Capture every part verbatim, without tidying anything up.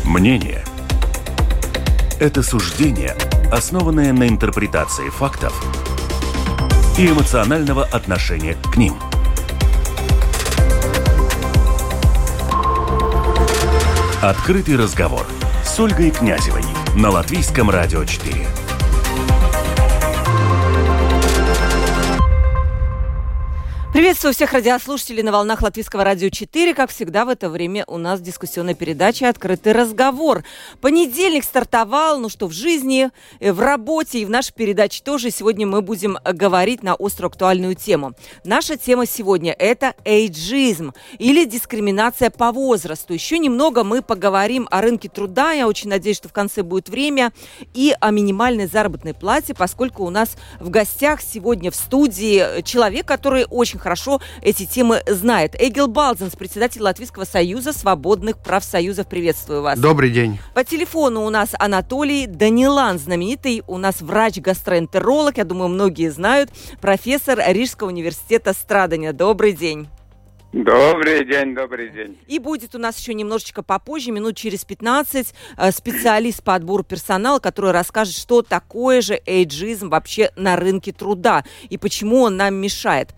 Мнение – это суждение, основанное на интерпретации фактов и эмоционального отношения к ним. Открытый разговор с Ольгой Князевой на Латвийском радио четыре. Приветствую всех радиослушателей на волнах Латвийского радио четыре. Как всегда, в это время у нас дискуссионная передача «Открытый разговор». Понедельник стартовал, ну что, в жизни, в работе и в нашей передаче тоже. Сегодня мы будем говорить на острую актуальную тему. Наша тема сегодня – это эйджизм или дискриминация по возрасту. Еще немного мы поговорим о рынке труда. Я очень надеюсь, что в конце будет время. И о минимальной заработной плате, поскольку у нас в гостях сегодня в студии человек, который очень хорошо эти темы знает. Эгил Балдзенс, председатель Латвийского союза свободных профсоюзов. Приветствую вас. Добрый день. По телефону у нас Анатолий Данилан, знаменитый у нас врач-гастроэнтеролог, я думаю, многие знают, профессор Рижского университета Страдания. Добрый день. Добрый день, добрый день. И будет у нас еще немножечко попозже, минут через пятнадцать, специалист по отбору персонала, который расскажет, что такое же эйджизм вообще на рынке труда и почему он нам мешает.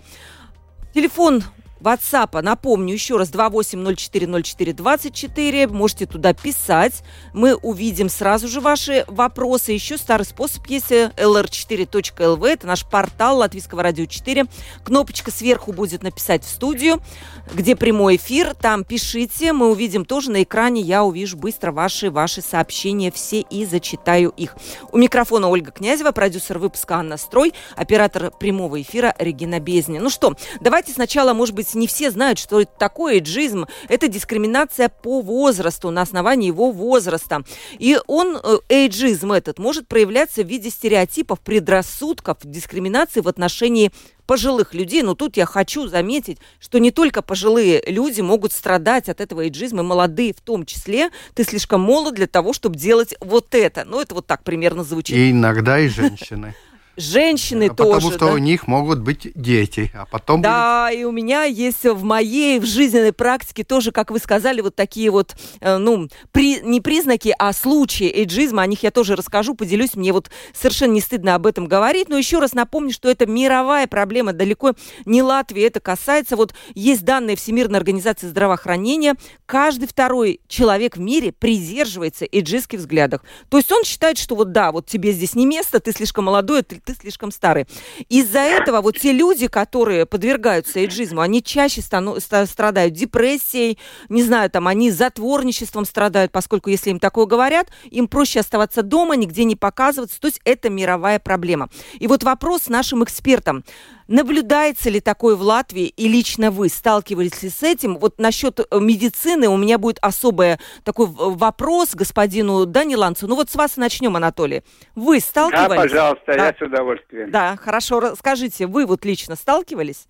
Телефон WhatsApp, напомню еще раз, два восемь ноль четыре ноль четыре двадцать четыре. Можете туда писать. Мы увидим сразу же ваши вопросы. Еще старый способ есть, эл эр четыре точка эл ви. Это наш портал Латвийского радио четыре. Кнопочка сверху будет написать в студию, где прямой эфир. Там пишите. Мы увидим тоже на экране. Я увижу быстро ваши, ваши сообщения все и зачитаю их. У микрофона Ольга Князева, продюсер выпуска Анна Строй, оператор прямого эфира Регина Безни. Ну что, давайте сначала, может быть, не все знают, что это такое эйджизм. Это дискриминация по возрасту, на основании его возраста. И он, эйджизм этот, может проявляться в виде стереотипов, предрассудков, дискриминации в отношении пожилых людей. Но тут я хочу заметить, что не только пожилые люди могут страдать от этого эйджизма, молодые в том числе. Ты слишком молод для того, чтобы делать вот это. Ну, это вот так примерно звучит. И иногда и женщины. Женщины а тоже, потому что да? У них могут быть дети, а потом... Да, будет... и у меня есть в моей, в жизненной практике тоже, как вы сказали, вот такие вот, э, ну, при, не признаки, а случаи эйджизма. О них я тоже расскажу, поделюсь. Мне вот совершенно не стыдно об этом говорить. Но еще раз напомню, что это мировая проблема, далеко не Латвии это касается. Вот есть данные Всемирной организации здравоохранения. Каждый второй человек в мире придерживается эйджистских взглядов. То есть он считает, что вот да, вот тебе здесь не место, ты слишком молодой, ты ты слишком старый. Из-за этого вот те люди, которые подвергаются эйджизму, они чаще стану, страдают депрессией, не знаю, там, они затворничеством страдают, поскольку если им такое говорят, им проще оставаться дома, нигде не показываться. То есть это мировая проблема. И вот вопрос нашим экспертам. Наблюдается ли такое в Латвии, и лично вы сталкивались ли с этим? Вот насчет медицины у меня будет особый такой вопрос господину Даниланцу. Ну вот с вас начнем, Анатолий. Вы сталкивались? Да, пожалуйста, да. Я с удовольствием. Да, хорошо. Скажите, вы вот лично сталкивались?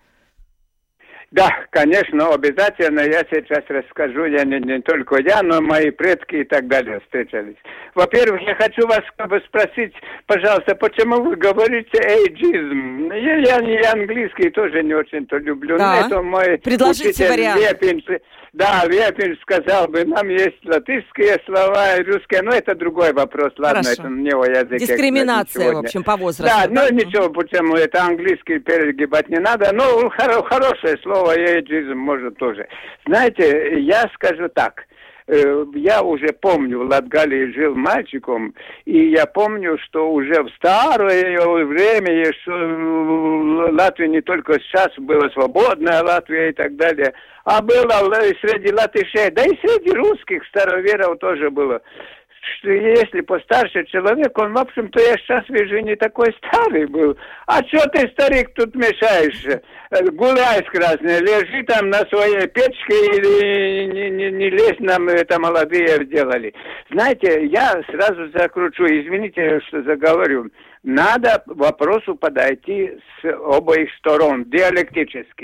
Да, конечно, обязательно. Я сейчас расскажу, я не, не только я, но мои предки и так далее встречались. Во-первых, я хочу вас как бы спросить, пожалуйста, почему вы говорите эйджизм? Я, я, я английский тоже не очень-то люблю. Да. Это мой Предложите учитель вариант. Лепин, да, Лепин сказал бы, нам есть латышские слова и русские, но это другой вопрос. Ладно, Хорошо. это на него языке. Дискриминация, в общем, по возрасту. Да, да? ну ничего, почему это английский перегибать не надо. Ну, хоро- хорошее слово. Эйджизм может тоже. Знаете, я скажу так. Я уже помню, в Латгалии жил мальчиком, и я помню, что уже в старое время еще Латвия не только сейчас была свободная Латвия и так далее, а была и среди латышей, да и среди русских староверов тоже было. Что если постарше человек, он, в общем-то, я сейчас вижу, не такой старый был. А что ты, старик, тут мешаешь? Гуляй с красной, лежи там на своей печке и не, не, не лезь нам, это молодые сделали. Знаете, я сразу закручу, извините, что заговорю. Надо к вопросу подойти с обоих сторон, диалектически.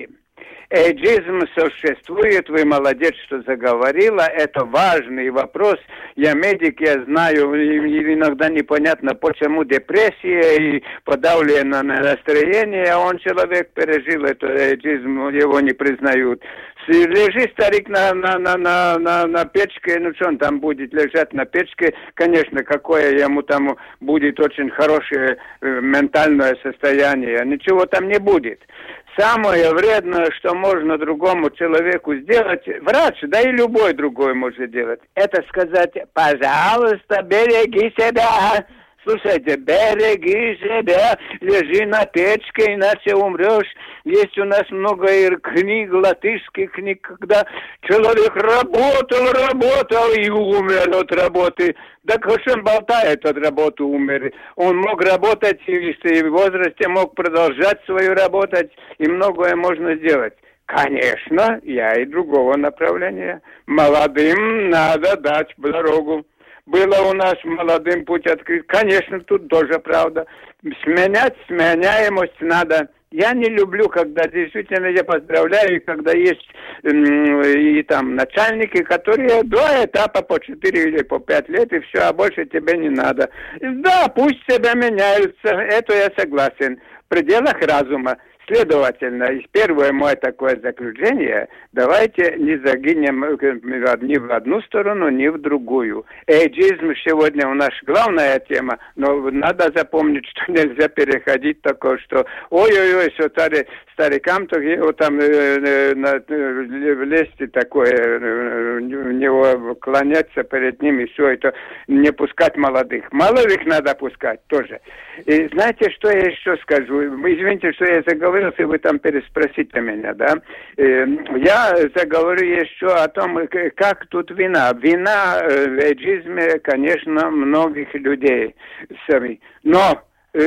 Эйджизм существует, вы молодец, что заговорила, это важный вопрос. Я медик, я знаю, иногда непонятно, почему депрессия и подавленное настроение, а он человек пережил это, эйджизм, его не признают. Лежи, старик, на, на, на, на, на, на печке, ну что он там будет лежать на печке, конечно, какое ему там будет очень хорошее э, ментальное состояние, ничего там не будет. Самое вредное, что можно другому человеку сделать, врач, да и любой другой может делать, это сказать, пожалуйста, береги себя. Слушайте, береги себя, лежи на печке, иначе умрешь. Есть у нас много книг, латышских книг, когда человек работал, работал и умер от работы. Так хоть он болтает от работы, умер. Он мог работать и в возрасте мог продолжать свою работать, и многое можно сделать. Конечно, я и другого направления. Молодым надо дать дорогу. Было у нас молодым путь открыт. Конечно, тут тоже правда. Сменять сменяемость надо. Я не люблю, когда действительно я поздравляю, когда есть м- и там начальники, которые два этапа по четыре или по пять лет, и все, а больше тебе не надо. Да, пусть себя меняются, это я согласен. В пределах разума. Следовательно, первое мое такое заключение, давайте не загинем ни в одну сторону, ни в другую. Эйджизм сегодня у нас главная тема, но надо запомнить, что нельзя переходить такое, что ой-ой-ой, все стари, старикам, то его там э, э, лезть такое, э, в него клоняться перед ним, и все это, не пускать молодых. Молодых надо пускать тоже. И знаете, что я еще скажу? Извините, что я заговорил, если вы там переспросите меня, да. Я заговорю еще о том, как тут вина. Вина в эйджизме, конечно, многих людей сами. Но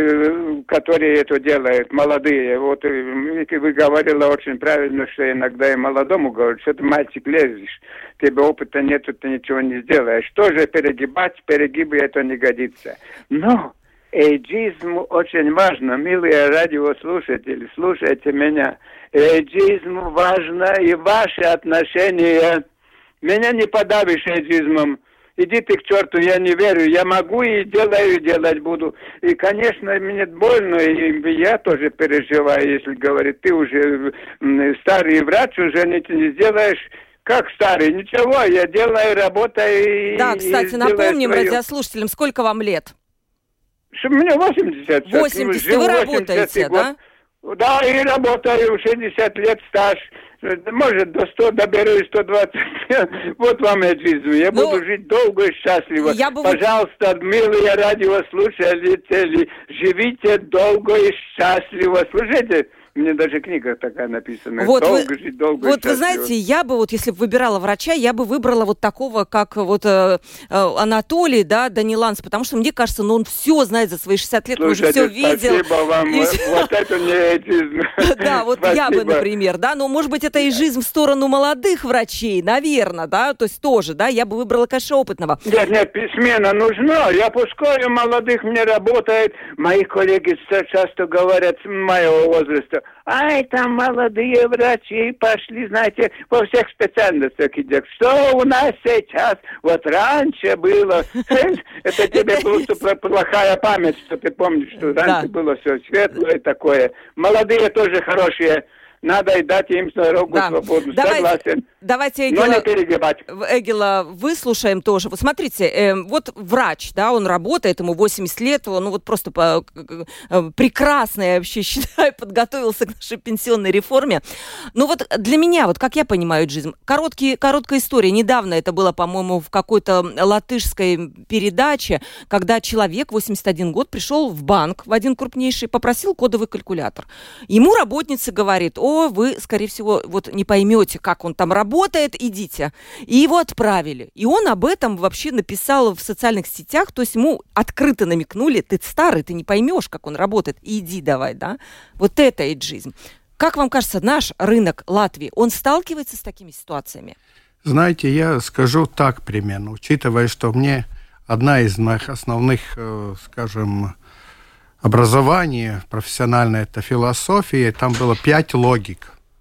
которые это делают, молодые. Вот вы говорили очень правильно, что иногда и молодому говорят, что ты, мальчик, лезешь, тебе опыта нету, ты ничего не сделаешь. Тоже перегибать, перегибы это не годится. Но эйджизм очень важно, милые радиослушатели, слушайте меня. Эйджизм важно и ваши отношения. Меня не подавишь эйджизмом. Иди ты к черту, я не верю. Я могу и делаю, и делать буду. И, конечно, мне больно, и я тоже переживаю, если говорит, ты уже старый врач, уже не, не сделаешь. Как старый? Ничего, я делаю, работаю. Да, кстати, напомним радиослушателям, сколько вам лет? Мне восемьдесят. восемьдесят, вы работаете, да? Да, и работаю, шестьдесят лет стаж. Может, до ста доберусь, сто двадцать. Вот вам и жизнь. Я ну, буду жить долго и счастливо. Я бы... Пожалуйста, милые радиослушатели, живите долго и счастливо. Слушайте, мне даже книга такая написана. Вот долго вы, жить, долго вот и вы знаете, я бы вот, если бы выбирала врача, я бы выбрала вот такого, как вот э, Анатолий, да, Даниланс, потому что мне кажется, ну он все знает за свои шестьдесят лет, он уже все видел. Спасибо вам, вот это не эйджизм. Да, вот я бы, например, да, но может быть это эйджизм в сторону молодых врачей, наверное, да, то есть тоже, да, я бы выбрала, конечно, опытного. Нет, нет, смена нужна, я пускаю молодых, мне работает, мои коллеги часто говорят с моего возраста, ай, там молодые врачи пошли, знаете, во всех специальностях идет. Что у нас сейчас? Вот раньше было. Это тебе просто плохая память, что ты помнишь, что раньше было все светлое такое. Молодые тоже хорошие. Надо и дать им дорогу да. свободу. Давайте, согласен. Давайте Эгила, но не перегибать. Эгила выслушаем тоже. Вот смотрите, э, вот врач, да, он работает, ему восемьдесят лет, он ну, вот просто по, э, прекрасно, я вообще считаю, подготовился к нашей пенсионной реформе. Ну вот для меня, вот как я понимаю эйджизм, короткий, короткая история. Недавно это было, по-моему, в какой-то латышской передаче, когда человек, восемьдесят один год, пришел в банк, в один крупнейший, попросил кодовый калькулятор. Ему работница говорит, о, вы, скорее всего, вот не поймете, как он там работает, идите. И его отправили. И он об этом вообще написал в социальных сетях, то есть ему открыто намекнули, ты старый, ты не поймешь, как он работает, иди давай, да. Вот это эйджизм. Как вам кажется, наш рынок Латвии, он сталкивается с такими ситуациями? Знаете, я скажу так примерно, учитывая, что мне одна из моих основных, скажем, образование профессиональное, это философия, там было пять логик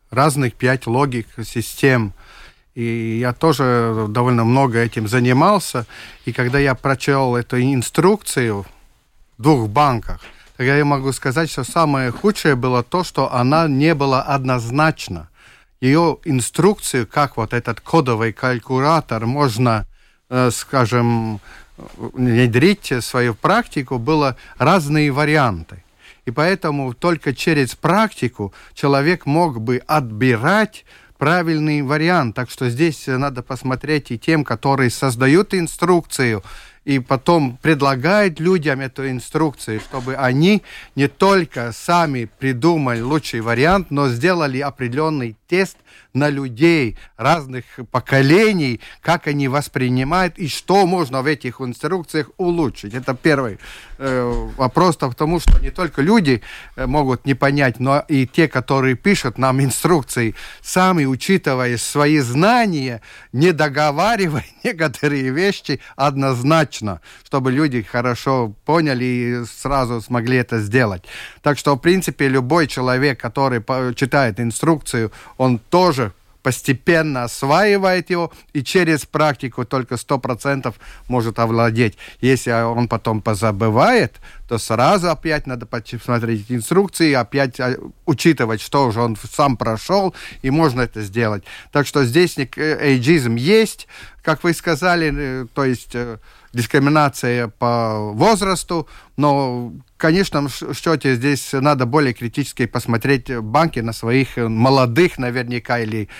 разных пять логик, систем. И я тоже довольно много этим занимался. И когда я прочел эту инструкцию в двух банках, тогда я могу сказать, что самое худшее было то, что она не была однозначна. Ее инструкцию, как вот этот кодовый калькулятор можно, э, скажем, внедрить в свою практику, было разные варианты. И поэтому только через практику человек мог бы отбирать правильный вариант. Так что здесь надо посмотреть и тем, которые создают инструкцию, и потом предлагают людям эту инструкцию, чтобы они не только сами придумали лучший вариант, но сделали определенный тест на людей разных поколений, как они воспринимают и что можно в этих инструкциях улучшить. Это первый э, вопрос, потому что не только люди э, могут не понять, но и те, которые пишут нам инструкции, сами, учитывая свои знания, не договаривая некоторые вещи однозначно, чтобы люди хорошо поняли и сразу смогли это сделать. Так что, в принципе, любой человек, который читает инструкцию, он тоже постепенно осваивает его и через практику только сто процентов может овладеть. Если он потом позабывает, то сразу опять надо посмотреть инструкции, опять учитывать, что уже он сам прошел, и можно это сделать. Так что здесь эйджизм есть, как вы сказали, то есть дискриминация по возрасту, но, конечно, в счете здесь надо более критически посмотреть банки на своих молодых, наверняка, или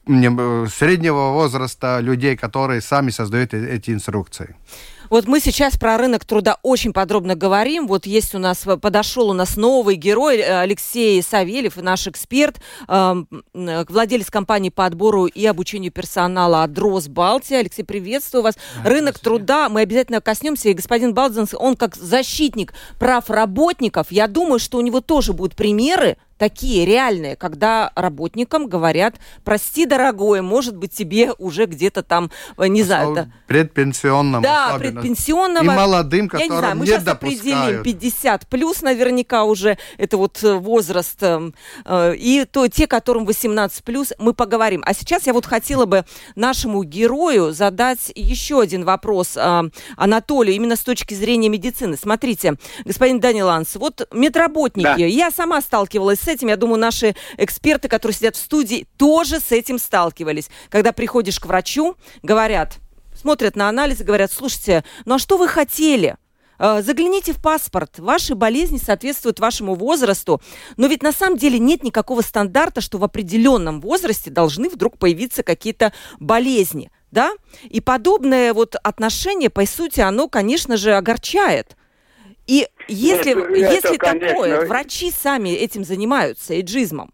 среднего возраста людей, которые сами создают эти инструкции. Вот мы сейчас про рынок труда очень подробно говорим. Вот есть у нас, подошел у нас новый герой Алексей Савельев, наш эксперт, э, владелец компании по отбору и обучению персонала «Адрос Балтия». Алексей, приветствую вас. Да, рынок труда, мы обязательно коснемся. И господин Балдзенс, он как защитник прав работников, я думаю, что у него тоже будут примеры, такие реальные, когда работникам говорят: прости, дорогой, может быть, тебе уже где-то там, не знаю... Да, предпенсионном да, особенно. Предпенсионного. И молодым, которым я не знаю, мы не сейчас допускают. Определим пятьдесят плюс наверняка уже, это вот возраст, э, и то, те, которым восемнадцать плюс, мы поговорим. А сейчас я вот хотела бы нашему герою задать еще один вопрос, э, Анатолию, именно с точки зрения медицины. Смотрите, господин Даниланс, вот медработники, да. Я сама сталкивалась с этим, я думаю, наши эксперты, которые сидят в студии, тоже с этим сталкивались. Когда приходишь к врачу, говорят, смотрят на анализы, говорят: слушайте, ну а что вы хотели? Загляните в паспорт, ваши болезни соответствуют вашему возрасту, но ведь на самом деле нет никакого стандарта, что в определенном возрасте должны вдруг появиться какие-то болезни, да? И подобное вот отношение, по сути, оно, конечно же, огорчает. И если, это, если это, такое, конечно, врачи сами этим занимаются, эйджизмом?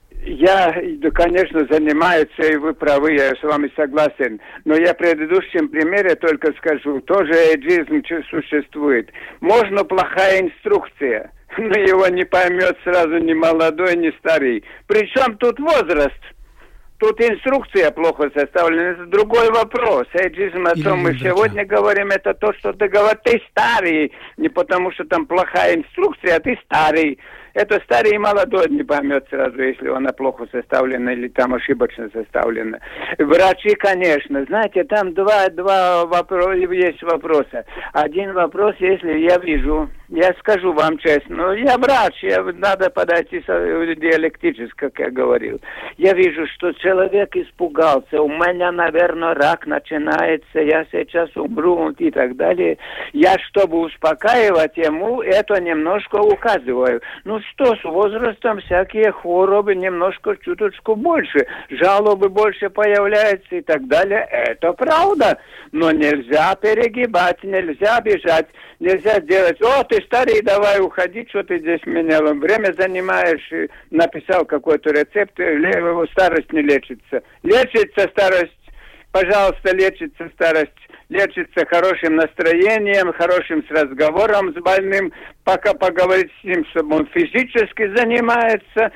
Я, да, конечно, занимаюсь, и вы правы, я с вами согласен. Но я в предыдущем примере только скажу, тоже эйджизм существует. Можно плохая инструкция, но его не поймет сразу ни молодой, ни старый. Причем тут возраст. Тут инструкция плохо составлена, это другой вопрос. Эйджизм, о чем мы сегодня говорим, это то, что ты говоришь, ты старый, не потому что там плохая инструкция, а ты старый. Это старый и молодой не поймет сразу, если она плохо составлена или там ошибочно составлена. Врачи, конечно, знаете, там два, два вопроса, есть вопроса. Один вопрос, если я вижу, я скажу вам честно, я врач, я, надо подойти диалектически, как я говорил. Я вижу, что человек испугался, у меня, наверное, рак начинается, я сейчас умру и так далее. Я, чтобы успокаивать ему, это немножко указываю. Ну что, с возрастом всякие хворобы немножко, чуточку больше, жалобы больше появляются и так далее. Это правда, но нельзя перегибать, нельзя бежать, нельзя делать: о, ты старый, давай уходи, что ты здесь меня время занимаешь, и написал какой-то рецепт, старость не лечится. Лечится старость, пожалуйста, лечится старость. Лечится хорошим настроением, хорошим с разговором с больным, пока поговорить с ним, чтобы он физически занимается,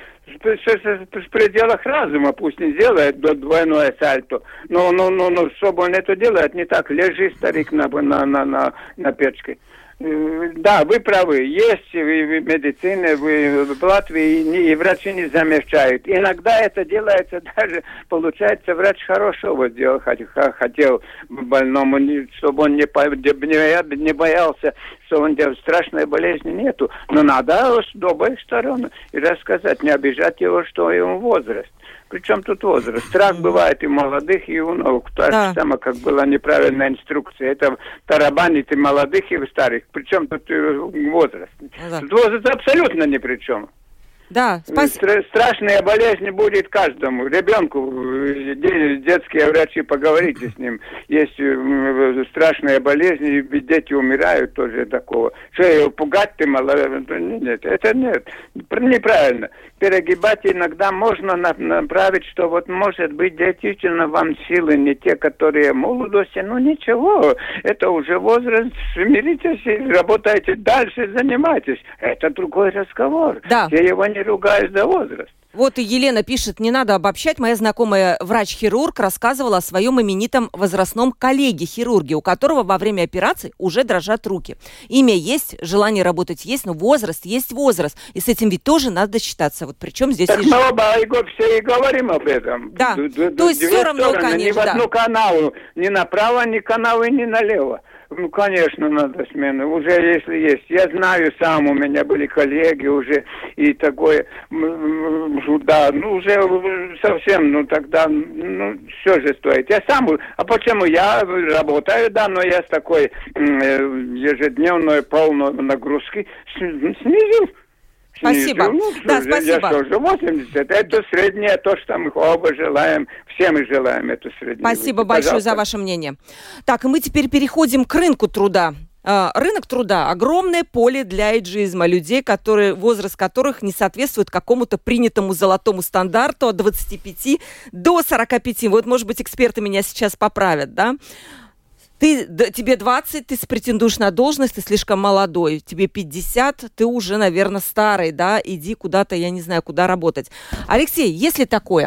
в пределах разума, пусть не делает двойное сальто, но, но, но, но чтобы он это делает, не так, лежи, старик, на, на, на, на, на печке. Да, вы правы. Есть в медицине, в Латвии и врачи не замечают. Иногда это делается даже, получается, врач хорошего сделал, хотел больному, чтобы он не, не боялся, что он делал, страшной болезни нету. Но надо с обоих сторон и рассказать, не обижать его, что ему возраст. Причем тут возраст. Страх бывает и молодых, и у новых. То да. же самое, как была неправильная инструкция. Это тарабанит и молодых, и старых. Причем тут возраст. Да. Тут возраст абсолютно ни при чем. Да, спасибо. Страшная болезнь будет каждому. Ребенку, детские врачи, поговорите с ним. Есть страшная болезнь, и дети умирают тоже такого. Что, его пугать ты мало? Нет, это нет. Неправильно. Перегибать иногда можно направить, что вот, может быть, действительно вам силы не те, которые в молодости. Ну, ничего. Это уже возраст. Смиритесь и работайте дальше, занимайтесь. Это другой разговор. Да. Я его не ругаюсь за возраст. Вот и Елена пишет, не надо обобщать. Моя знакомая врач-хирург рассказывала о своем именитом возрастном коллеге-хирурге, у которого во время операции уже дрожат руки. Имя есть, желание работать есть, но возраст есть возраст. И с этим ведь тоже надо считаться. Вот причем здесь... Так и... мы оба все и говорим об этом. Да, д- д- то есть две все равно, стороны, конечно, ни в одну да. канаву, ни направо, ни канавы, ни налево. Ну, конечно, надо смены. Уже если есть. Я знаю сам, у меня были коллеги уже и такое, да, ну уже совсем, ну тогда, ну, все же стоит. Я сам, а почему? Я работаю, да, но я с такой ежедневной полной нагрузки снизил. Спасибо. Ну, да, я, спасибо. Я что же, восемьдесят. Это среднее, то, что мы оба желаем. Все мы желаем это среднее. Спасибо большое Пожалуйста. за ваше мнение. Так, и мы теперь переходим к рынку труда. Uh, рынок труда – огромное поле для эйджизма, людей, которые, возраст которых не соответствует какому-то принятому золотому стандарту от двадцати пяти до сорока пяти. Вот, может быть, эксперты меня сейчас поправят, да? Ты, д, тебе двадцать, ты претендуешь на должность, ты слишком молодой. Тебе пятьдесят, ты уже, наверное, старый, да? Иди куда-то, я не знаю, куда работать. Алексей, есть ли такое?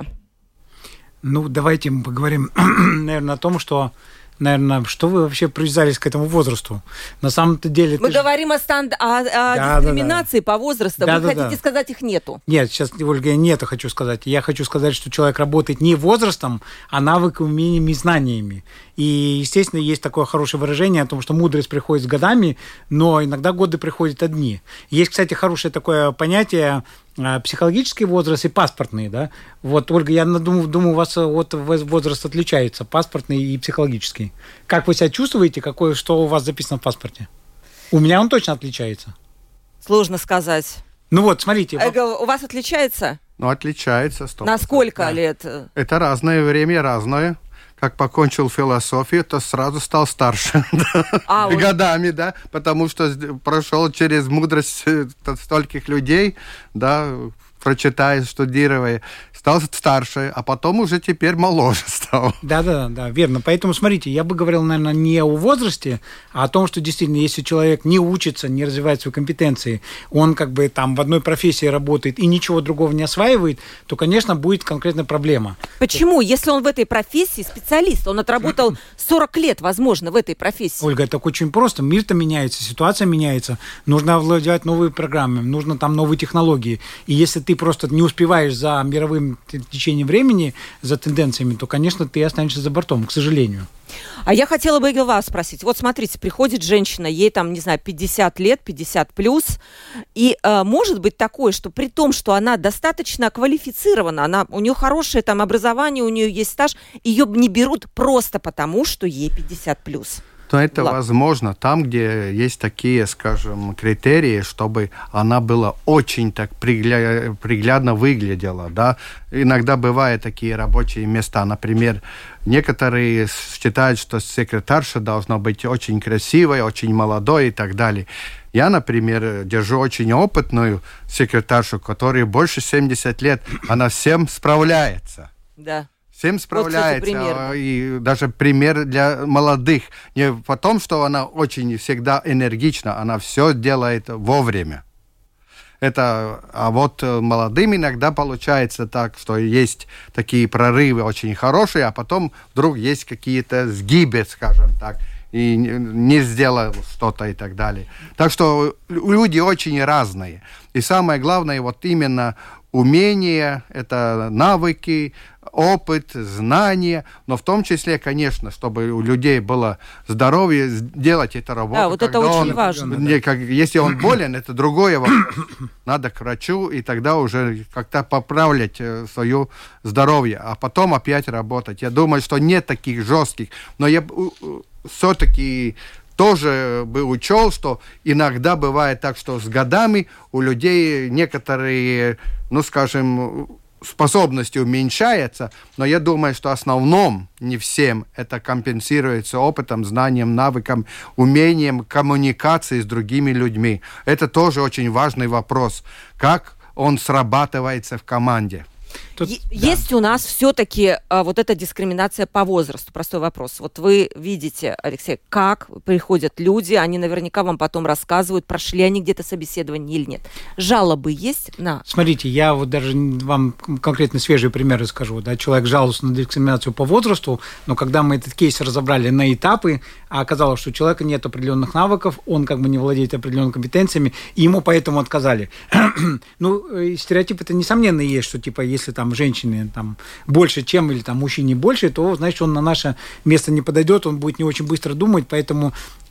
Ну, давайте мы поговорим, наверное, о том, что... Наверное, что вы вообще привязались к этому возрасту? На самом-то деле... Мы говорим же... о, станд... о, о да, дискриминации да, да. по возрасту. Да, вы да, хотите да. сказать, их нету? Нет, сейчас, Ольга, я не это хочу сказать. Я хочу сказать, что человек работает не возрастом, а навыками, умениями и знаниями. И, естественно, есть такое хорошее выражение о том, что мудрость приходит с годами, но иногда годы приходят одни. Есть, кстати, хорошее такое понятие психологический возраст и паспортный, да? Вот, Ольга, я думаю, думаю, у вас вот возраст отличается, паспортный и психологический. Как вы себя чувствуете, какое, что у вас записано в паспорте? У меня он точно отличается. Сложно сказать. Ну вот, смотрите. Эго, у вас отличается? Ну, отличается. сто процентов. На сколько да. лет? Это разное время, разное. Как покончил философию, то сразу стал старше а, годами, да, потому что прошел через мудрость стольких людей, да, прочитая, студируя, стал старше, а потом уже теперь моложе стал. Да-да, да, верно. Поэтому, смотрите, я бы говорил, наверное, не о возрасте, а о том, что действительно, если человек не учится, не развивает свои компетенции, он как бы там в одной профессии работает и ничего другого не осваивает, то, конечно, будет конкретная проблема. Почему? Если он в этой профессии специалист, он отработал сорок лет, возможно, в этой профессии. Ольга, это очень просто. Мир-то меняется, ситуация меняется. Нужно овладевать новыми программами, нужно там новые технологии. И если ты просто не успеваешь за мировым течением времени, за тенденциями, то, конечно, ты останешься за бортом, к сожалению. А я хотела бы вас спросить. Вот смотрите, приходит женщина, ей там, не знаю, пятьдесят лет, пятьдесят плюс, и э, может быть такое, что при том, что она достаточно квалифицирована, она, у нее хорошее там образование, у нее есть стаж, ее не берут просто потому, что ей пятьдесят плюс. То это Ладно. возможно там, где есть такие, скажем, критерии, чтобы она была очень так пригля... приглядно выглядела, да. Иногда бывают такие рабочие места, например, некоторые считают, что секретарша должна быть очень красивой, очень молодой и так далее. Я, например, держу очень опытную секретаршу, которая больше семидесяти лет, она всем справляется. Да. Всем справляется, вот, кстати, и даже пример для молодых. Не потому, что она очень всегда энергична, она все делает вовремя. Это, а вот молодым иногда получается так, что есть такие прорывы очень хорошие, а потом вдруг есть какие-то сгибы, скажем так. и не сделал что-то и так далее. Так что люди очень разные. И самое главное, вот именно умения, это навыки, опыт, знания, но в том числе, конечно, чтобы у людей было здоровье, делать эту работу. Да, вот это очень он, важно. Не, как, если он болен, это другое вопрос. Надо к врачу, и тогда уже как-то поправлять свое здоровье, а потом опять работать. Я думаю, что нет таких жестких, но я все-таки тоже бы учел, что иногда бывает так, что с годами у людей некоторые, ну, скажем, способности уменьшаются, но я думаю, что в основном, не всем, это компенсируется опытом, знанием, навыком, умением коммуникации с другими людьми. Это тоже очень важный вопрос, как он срабатывается в команде. Тут, есть да. у нас все-таки а, вот эта дискриминация по возрасту. Простой вопрос. Вот вы видите, Алексей, как приходят люди, они наверняка вам потом рассказывают, прошли они где-то собеседование или нет. Жалобы есть на... Смотрите, я вот даже вам конкретно свежие примеры скажу. Да? Человек жаловался на дискриминацию по возрасту, но когда мы этот кейс разобрали на этапы, оказалось, что у человека нет определенных навыков, он как бы не владеет определенными компетенциями, и ему поэтому отказали. Ну, стереотип это несомненно есть, что типа если там женщине там больше, чем или там мужчине больше, то значит он на наше место не подойдет, он будет не очень быстро думать, поэтому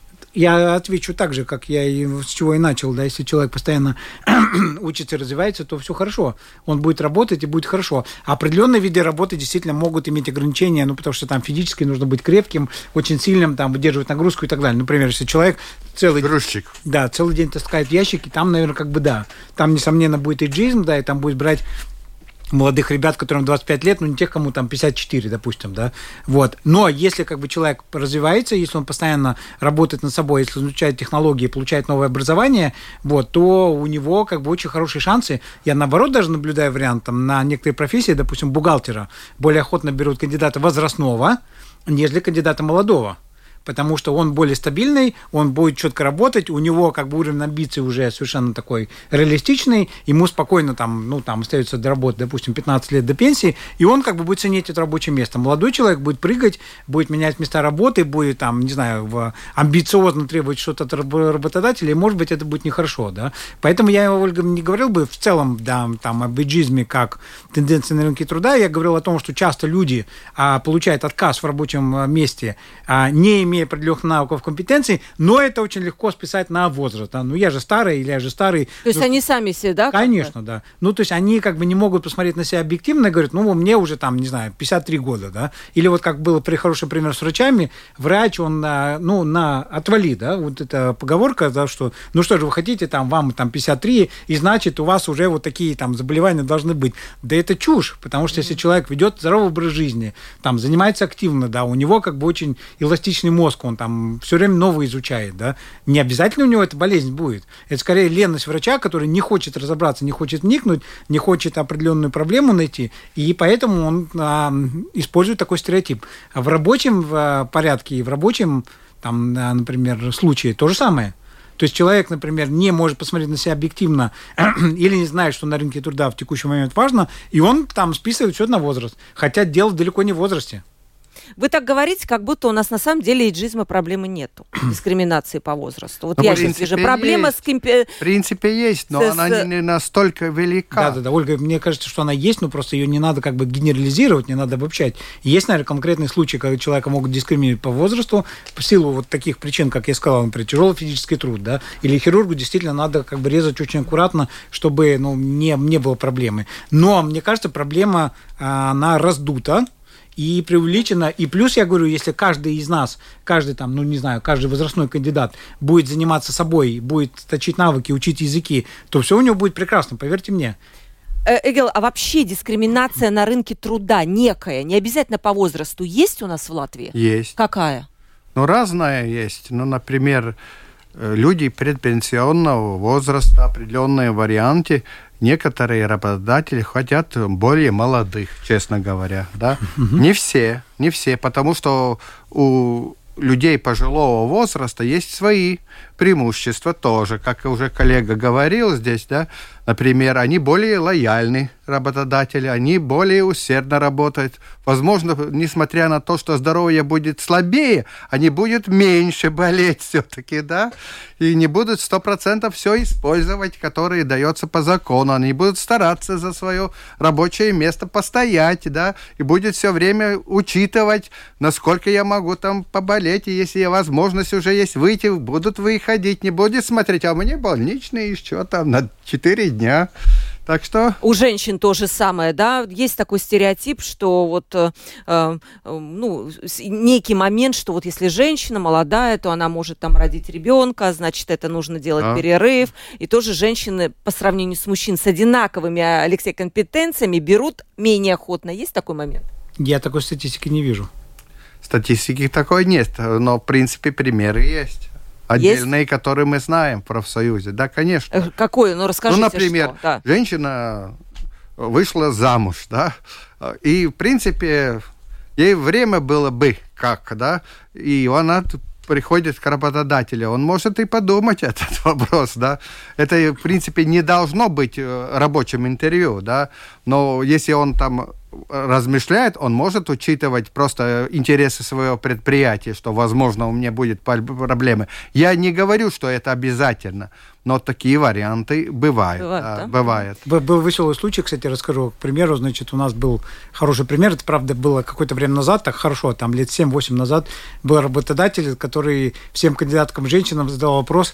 я отвечу так же, как я и с чего и начал, да, если человек постоянно учится и развивается, то все хорошо, он будет работать и будет хорошо. А определенные виды работы действительно могут иметь ограничения, ну, потому что там физически нужно быть крепким, очень сильным, там, выдерживать нагрузку и так далее. Например, если человек целый, грузчик. Да, целый день таскает ящики, там, наверное, как бы да, там, несомненно, будет эйджизм, да, и там будет брать молодых ребят, которым двадцать пять лет, ну, не тех, кому там пятьдесят четыре, допустим, да, вот. Но если как бы человек развивается, если он постоянно работает над собой, если он изучает технологии, получает новое образование, вот, то у него как бы очень хорошие шансы. Я, наоборот, даже наблюдаю вариант, там, на некоторые профессии, допустим, бухгалтера более охотно берут кандидата возрастного, нежели кандидата молодого. Потому что он более стабильный, он будет четко работать, у него как бы уровень амбиций уже совершенно такой реалистичный, ему спокойно там, ну, там остается до работы, допустим, пятнадцать лет до пенсии, и он как бы будет ценить это рабочее место. Молодой человек будет прыгать, будет менять места работы, будет там, не знаю, амбициозно требовать что-то от работодателя, и, может быть, это будет нехорошо, да. Поэтому я, Ольга, не говорил бы в целом, да, там, об эйджизме как тенденции на рынке труда, я говорил о том, что часто люди а, получают отказ в рабочем месте, а, не имея определенных навыков, компетенций, но это очень легко списать на возраст. Да? Ну, я же старый, или я же старый. То есть ну, они сами себе, да? Конечно, да. Ну, то есть они как бы не могут посмотреть на себя объективно и говорят, ну, мне уже там, не знаю, пятьдесят три года, да. Или вот как было при хороший пример с врачами, врач, он, ну, на отвали, да, вот эта поговорка, да, что, ну, что же вы хотите, там, вам там пятьдесят три, и значит, у вас уже вот такие там заболевания должны быть. Да это чушь, потому что если человек ведет здоровый образ жизни, там, занимается активно, да, у него как бы очень эластичный мозг, он там все время новое изучает, да, не обязательно у него эта болезнь будет. Это скорее ленность врача, который не хочет разобраться, не хочет вникнуть, не хочет определенную проблему найти, и поэтому он а, использует такой стереотип. А в рабочем а, порядке и в рабочем, там, а, например, случае то же самое. То есть человек, например, не может посмотреть на себя объективно или не знает, что на рынке труда в текущий момент важно, и он там списывает все на возраст. Хотя дело далеко не в возрасте. Вы так говорите, как будто у нас на самом деле эйджизма проблемы нету, дискриминации по возрасту. Вот но я сейчас вижу, проблема есть. с... Кемпи... В принципе, есть, но с... она не настолько велика. Да-да-да, Ольга, мне кажется, что она есть, но просто ее не надо как бы генерализировать, не надо обобщать. Есть, наверное, конкретные случаи, когда человека могут дискриминировать по возрасту, по силу вот таких причин, как я сказал, например, тяжелый физический труд, да, или хирургу действительно надо как бы резать очень аккуратно, чтобы, ну, не, не было проблемы. Но, мне кажется, проблема, она раздута, и преувеличено. И плюс, я говорю, если каждый из нас, каждый там, ну не знаю, каждый возрастной кандидат будет заниматься собой, будет точить навыки, учить языки, то все у него будет прекрасно, поверьте мне. Эгил, а вообще дискриминация на рынке труда некая, не обязательно по возрасту, есть у нас в Латвии? Есть. Какая? Ну, разная есть. Ну, например, люди предпенсионного возраста, определенные варианты, некоторые работодатели хотят более молодых, честно говоря, да. Mm-hmm. Не все, не все, потому что у людей пожилого возраста есть свои преимущества тоже, как уже коллега говорил здесь, да. Например, они более лояльны, работодатели, они более усердно работают. Возможно, несмотря на то, что здоровье будет слабее, они будут меньше болеть все-таки, да, и не будут сто процентов все использовать, которое дается по закону. Они будут стараться за свое рабочее место постоять, да, и будет все время учитывать, насколько я могу там поболеть, и если возможность уже есть выйти, будут выходить, не будет смотреть, а у меня больничный еще там на четыре дня. Так что... У женщин то же самое, да? Есть такой стереотип, что вот, э, э, ну, некий момент, что вот если женщина молодая, то она может там родить ребенка, значит, это нужно делать а? перерыв. И тоже женщины по сравнению с мужчинами с одинаковыми, Алексей, компетенциями берут менее охотно. Есть такой момент? Я такой статистики не вижу. Статистики такой нет, но, в принципе, примеры есть. Отдельные, есть? Которые мы знаем в профсоюзе. Да, конечно. Какой? Ну, расскажите, ну, например, что? Да. женщина вышла замуж, да, и, в принципе, ей время было бы как, да, и она приходит к работодателю, он может и подумать этот вопрос, да. Это, в принципе, не должно быть рабочим интервью, да, но если он там размышляет, он может учитывать просто интересы своего предприятия, что, возможно, у меня будет проблемы. Я не говорю, что это обязательно, но такие варианты бывают. Бывает, да, да? Бывает. Был веселый случай, кстати, расскажу. К примеру, значит, у нас был хороший пример, это, правда, было какое-то время назад, так хорошо, там лет семь-восемь назад был работодатель, который всем кандидаткам женщинам задал вопрос,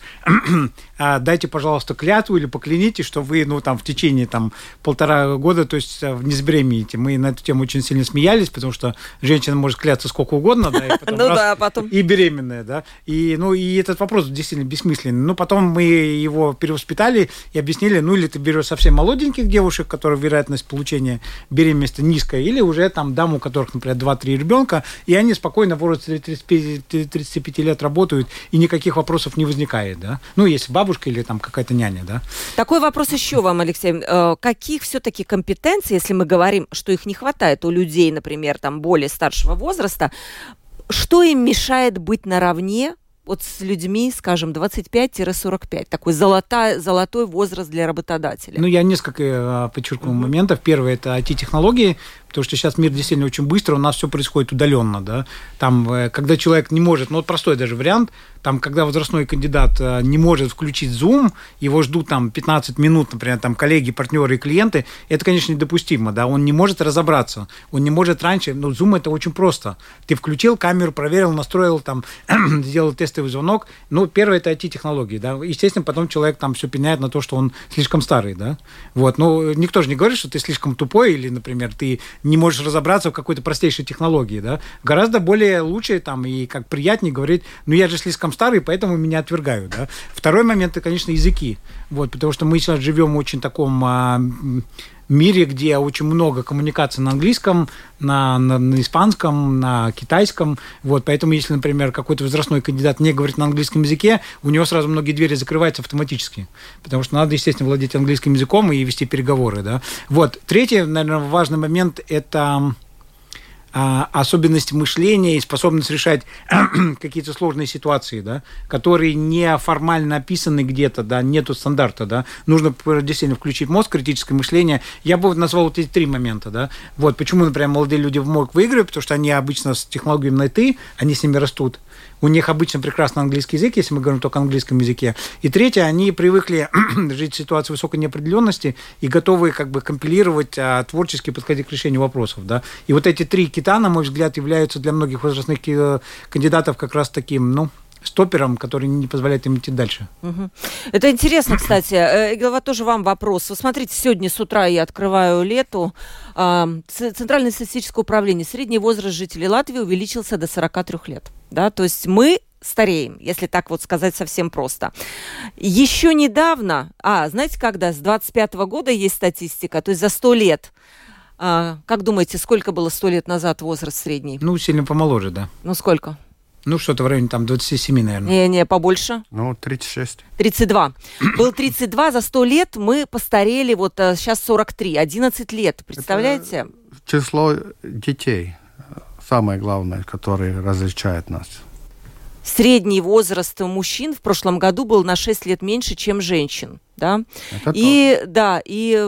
дайте, пожалуйста, клятву или поклянитесь, что вы, ну, там, в течение, там, полтора года, то есть, не забеременеете. Мы на эту тему очень сильно смеялись, потому что женщина может кляться сколько угодно, да, и потом, ну, раз, да, потом... и беременная, да, и, ну, и этот вопрос действительно бессмысленный. Ну, потом мы его перевоспитали и объяснили, ну, или ты берешь совсем молоденьких девушек, которые вероятность получения беременности низкая, или уже там дам, у которых, например, два-три ребенка, и они спокойно в возрасте тридцати пяти лет работают, и никаких вопросов не возникает, да. Ну, если бабушка или там какая-то няня, да. Такой вопрос еще вам, Алексей. Каких все-таки компетенций, если мы говорим, что их не хватает у людей, например, там, более старшего возраста, что им мешает быть наравне вот с людьми, скажем, двадцать пять - сорок пять? Такой золотой, золотой возраст для работодателя. Ну, я несколько подчеркну mm-hmm. моментов. Первое – это ай ти-технологии, потому что сейчас мир действительно очень быстро, у нас все происходит удаленно, да. Там, когда человек не может, ну, вот простой даже вариант, там, когда возрастной кандидат не может включить Zoom, его ждут там пятнадцать минут, например, там коллеги, партнеры и клиенты, это, конечно, недопустимо, да, он не может разобраться, он не может раньше, но Zoom это очень просто. Ты включил камеру, проверил, настроил, там, сделал тестовый звонок, ну, первое это ай ти-технологии, да, естественно, потом человек там все пеняет на то, что он слишком старый, да, вот, ну, никто же не говорит, что ты слишком тупой или, например, ты не можешь разобраться в какой-то простейшей технологии, да, гораздо более лучше там и как приятнее говорить, ну, я же слишком старый, поэтому меня отвергают, да. Второй момент, это, конечно, языки, вот, потому что мы сейчас живем в очень таком а, мире, где очень много коммуникаций на английском, на, на, на испанском, на китайском, вот, поэтому если, например, какой-то возрастной кандидат не говорит на английском языке, у него сразу многие двери закрываются автоматически, потому что надо, естественно, владеть английским языком и вести переговоры, да. Вот, третий, наверное, важный момент – это особенность мышления и способность решать какие-то сложные ситуации, да, которые не формально описаны где-то, да, нету стандарта, да, нужно действительно включить мозг, критическое мышление. Я бы назвал вот эти три момента, да. Вот почему, например, молодые люди в МОК выигрывают, потому что они обычно с технологиями на «ты», они с ними растут. У них обычно прекрасный английский язык, если мы говорим только о английском языке. И третье, они привыкли жить в ситуации высокой неопределенности и готовы как бы компилировать, а, творчески подходить к решению вопросов. Да? И вот эти три кита, на мой взгляд, являются для многих возрастных кандидатов как раз таким, ну, стопером, который не позволяет им идти дальше. Угу. Это интересно, кстати. Игорь, тоже вам вопрос. Вы смотрите, сегодня с утра я открываю лету. Центральное статистическое управление. Средний возраст жителей Латвии увеличился до сорока трёх лет. Да? То есть мы стареем, если так вот сказать совсем просто. Еще недавно, а, знаете, когда? С двадцать пятого года есть статистика, то есть за сто лет. А, как думаете, сколько было сто лет назад возраст средний? Ну, сильно помоложе, да. Ну, сколько? Ну, что-то в районе там двадцать семь, наверное. Не-не, побольше. Ну, тридцать шесть. тридцать два. Был тридцать два, за сто лет мы постарели, вот сейчас сорок три, одиннадцать лет, представляете? Это число детей, самое главное, которое различает нас. Средний возраст мужчин в прошлом году был на шесть лет меньше, чем женщин, да. Это и то. Да, и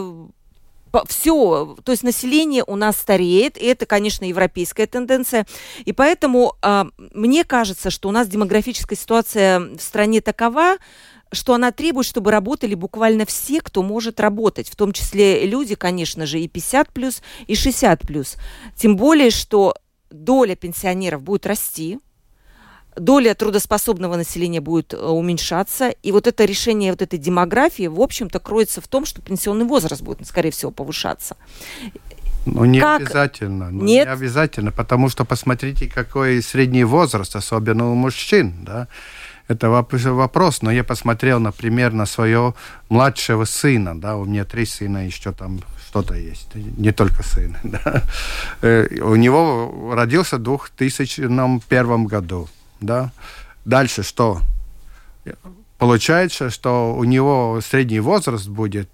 все, то есть население у нас стареет, и это, конечно, европейская тенденция, и поэтому а, мне кажется, что у нас демографическая ситуация в стране такова, что она требует, чтобы работали буквально все, кто может работать, в том числе люди, конечно же, и пятьдесят плюс, и шестьдесят плюс. Тем более, что доля пенсионеров будет расти, доля трудоспособного населения будет уменьшаться, и вот это решение вот этой демографии, в общем-то, кроется в том, что пенсионный возраст будет, скорее всего, повышаться. Ну, не как? обязательно. Ну, Нет? Не обязательно, потому что посмотрите, какой средний возраст, особенно у мужчин, да. Это вопрос, но я посмотрел, например, на своего младшего сына, да, у меня три сына, еще там что-то есть, не только сын, да. У него родился в две тысячи первом году, да. Дальше что? Получается, что у него средний возраст будет